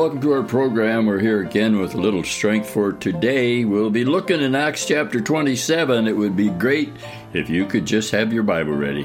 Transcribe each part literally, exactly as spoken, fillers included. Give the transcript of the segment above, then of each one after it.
welcome to our program. We're here again with a little strength for today. We'll be looking in Acts chapter twenty-seven. It would be great if you could just have your Bible ready.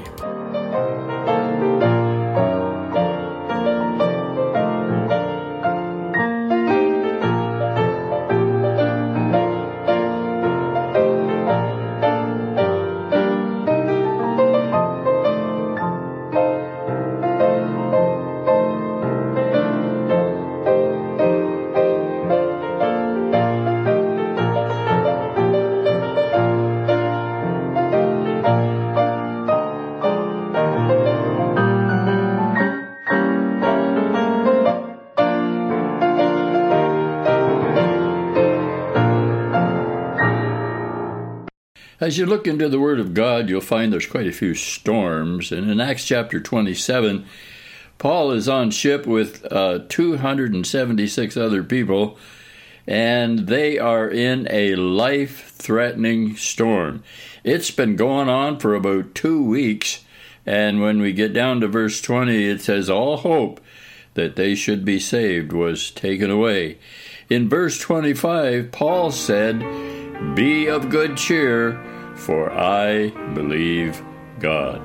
As you look into the Word of God, you'll find there's quite a few storms. And in Acts chapter twenty-seven, Paul is on ship with uh, two hundred seventy-six other people, and they are in a life-threatening storm. It's been going on for about two weeks, and when we get down to verse twenty, it says, all hope that they should be saved was taken away. In verse twenty-five, Paul said, be of good cheer, for I believe God.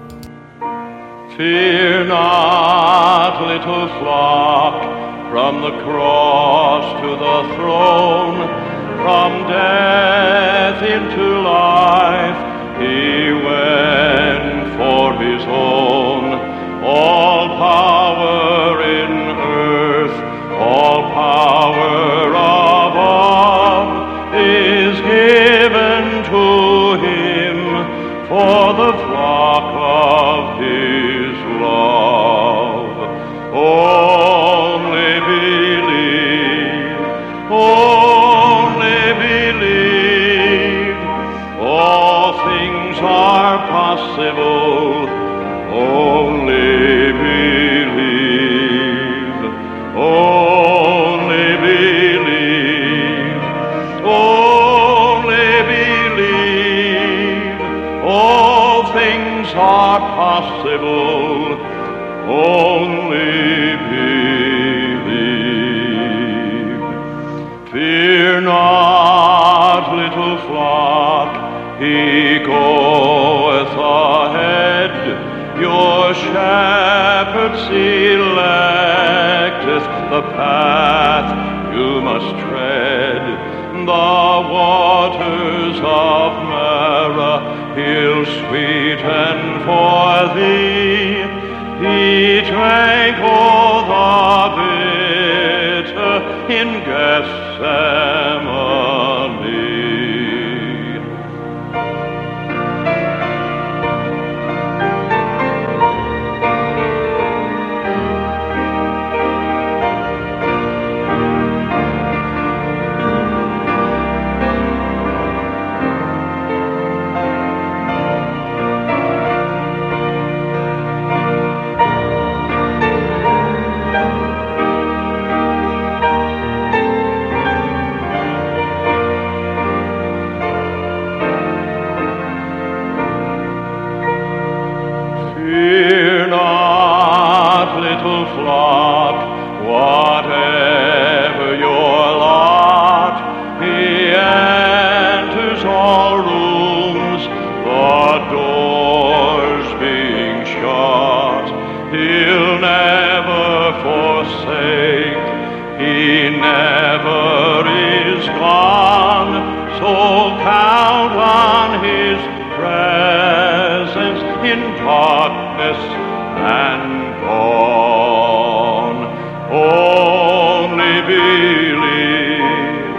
Fear not, little flock, from the cross to the throne, from death into life, he went for his own. All power in earth, all power above, is given to him for the flock of his love. Only believe, only believe, all things are possible. Only believe, only believe, only believe, all things are possible. Only believe. Fear not, little flock, he goeth ahead. Your shepherd selecteth the path you must tread. The waters of Marah he'll sweeten for thee. He drank all the bitter in Gethsemane. Fear not, little flock, whatever your lot, he enters all rooms, the doors being shut. He'll never forsake, he never is gone, so count on his presence in darkness and dawn. Only believe,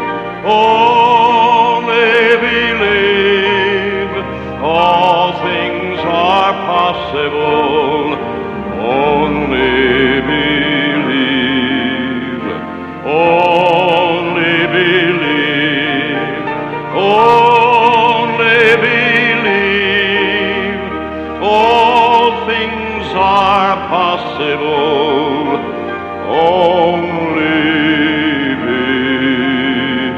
only believe, all things are possible. Only believe, only believe, only believe, all things are possible. Only believe.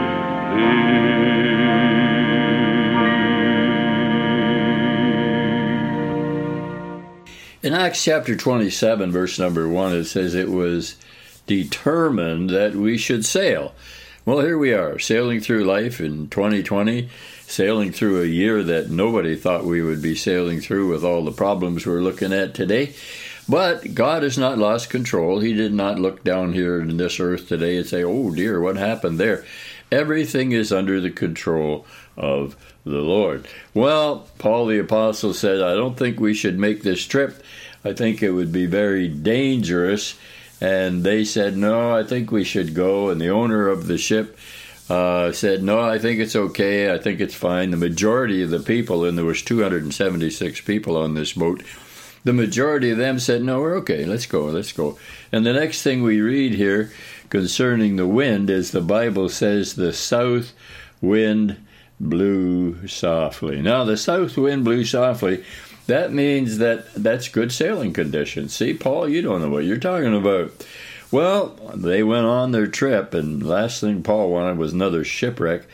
In Acts chapter twenty-seven, verse number one, it says it was determined that we should sail. Well, here we are, sailing through life in twenty twenty, sailing through a year that nobody thought we would be sailing through with all the problems we're looking at today. But God has not lost control. He did not look down here in this earth today and say, oh dear, what happened there? Everything is under the control of the Lord. Well, Paul the Apostle said, I don't think we should make this trip. I think it would be very dangerous. And they said, no, I think we should go. And the owner of the ship uh, said, no, I think it's okay. I think it's fine. The majority of the people, and there was two hundred seventy-six people on this boat, the majority of them said, no, we're okay. Let's go. Let's go. And the next thing we read here concerning the wind is the Bible says the south wind blew softly. Now, the south wind blew softly. That means that that's good sailing conditions. See, Paul, you don't know what you're talking about. Well, they went on their trip, and last thing Paul wanted was another shipwreck.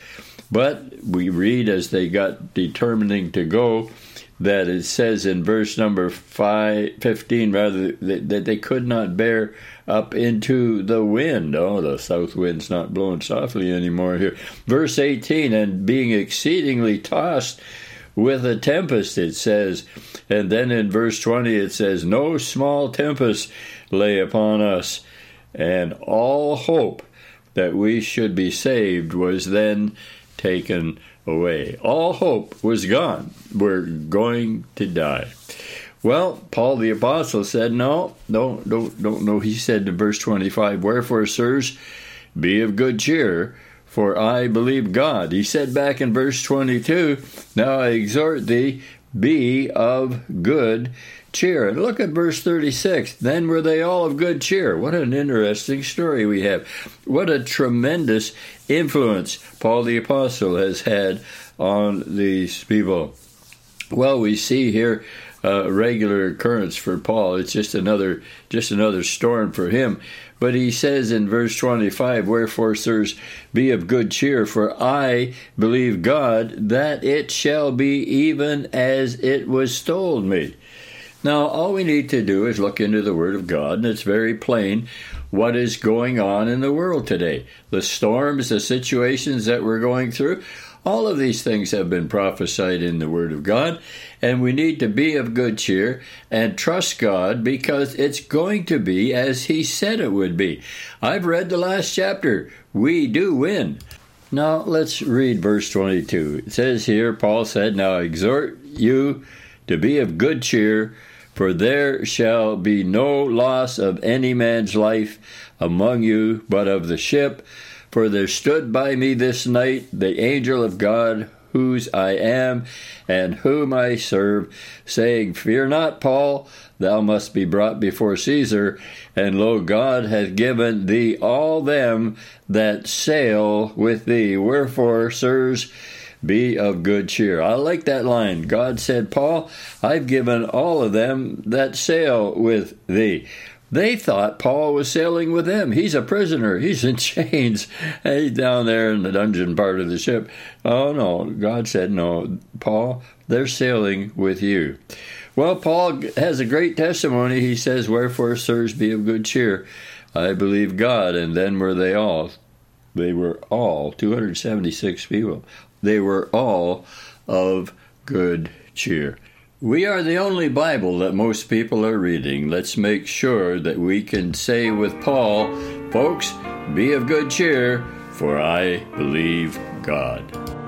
But we read as they got determining to go that it says in verse number five, fifteen, rather, that, that they could not bear up into the wind. Oh, the south wind's not blowing softly anymore here. Verse eighteen, and being exceedingly tossed with a tempest, it says. And then in verse twenty it says, no small tempest lay upon us, and all hope that we should be saved was then taken away. All hope was gone. We're going to die. Well, Paul the Apostle said, no, don't, don't, don't, no. He said in verse twenty-five, wherefore, sirs, be of good cheer, for I believe God. He said back in verse twenty-two, now I exhort thee, be of good cheer. And look at verse thirty-six. Then were they all of good cheer. What an interesting story we have. What a tremendous influence Paul the Apostle has had on these people. Well, we see here a uh, regular occurrence for Paul. It's just another just another storm for him. But he says in verse twenty-five, wherefore, sirs, be of good cheer, for I believe God that it shall be even as it was told me. Now, all we need to do is look into the Word of God, and it's very plain what is going on in the world today. The storms, the situations that we're going through, all of these things have been prophesied in the Word of God, and we need to be of good cheer and trust God because it's going to be as He said it would be. I've read the last chapter. We do win. Now, let's read verse twenty-two. It says here, Paul said, now I exhort you to be of good cheer, for there shall be no loss of any man's life among you, but of the ship. For there stood by me this night the angel of God, whose I am, and whom I serve, saying, fear not, Paul, thou must be brought before Caesar, and lo, God hath given thee all them that sail with thee. Wherefore, sirs, be of good cheer. I like that line. God said, Paul, I've given all of them that sail with thee. They thought Paul was sailing with them. He's a prisoner. He's in chains. He's down there in the dungeon part of the ship. Oh, no. God said, no, Paul, they're sailing with you. Well, Paul has a great testimony. He says, wherefore, sirs, be of good cheer. I believe God. And then were they all. They were all, two hundred seventy-six people. They were all of good cheer. We are the only Bible that most people are reading. Let's make sure that we can say with Paul, folks, be of good cheer, for I believe God.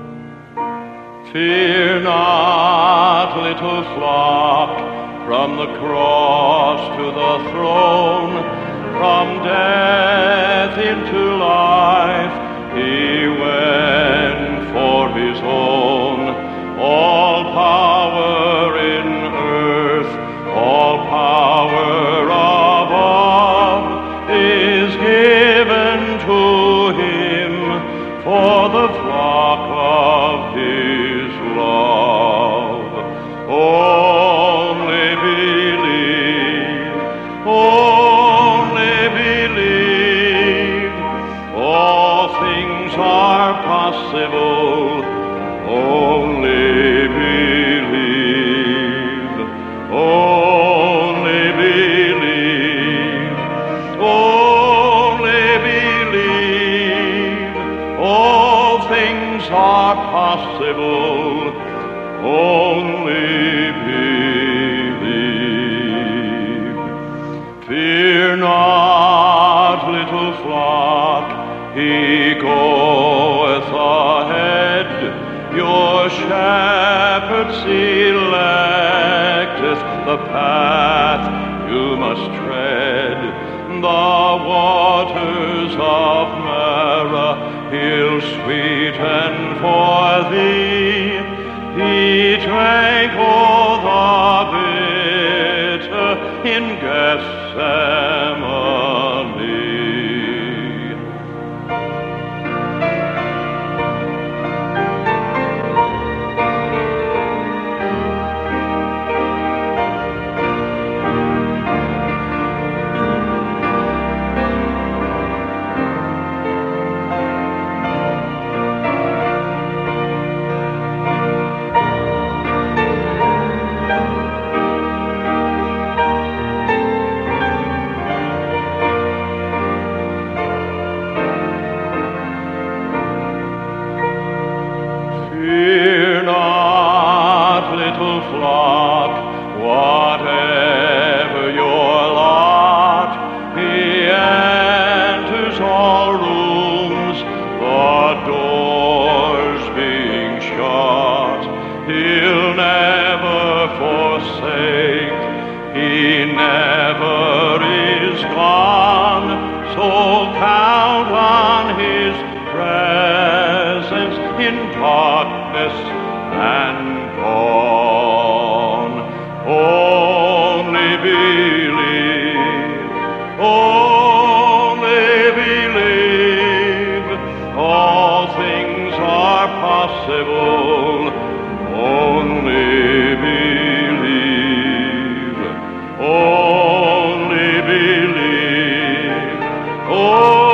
Fear not, little flock, from the cross to the throne, from death into life, He went for His own. All power in earth, all power above, is given to Him for the flock of His love. Only believe, only believe, all things are possible. possible. Only believe. Fear not, little flock, he goeth ahead. Your shepherd selecteth the path you must tread. The waters of Marah he'll sweeten for thee. He drank all the bitter in Gethsemane. Fear not, little flock, whatever your lot. He enters all rooms, the doors being shut. He'll never forsake, he never is gone. So count on his presence in darkness and dawn. Only believe, only believe, all things are possible. Only believe, only believe, only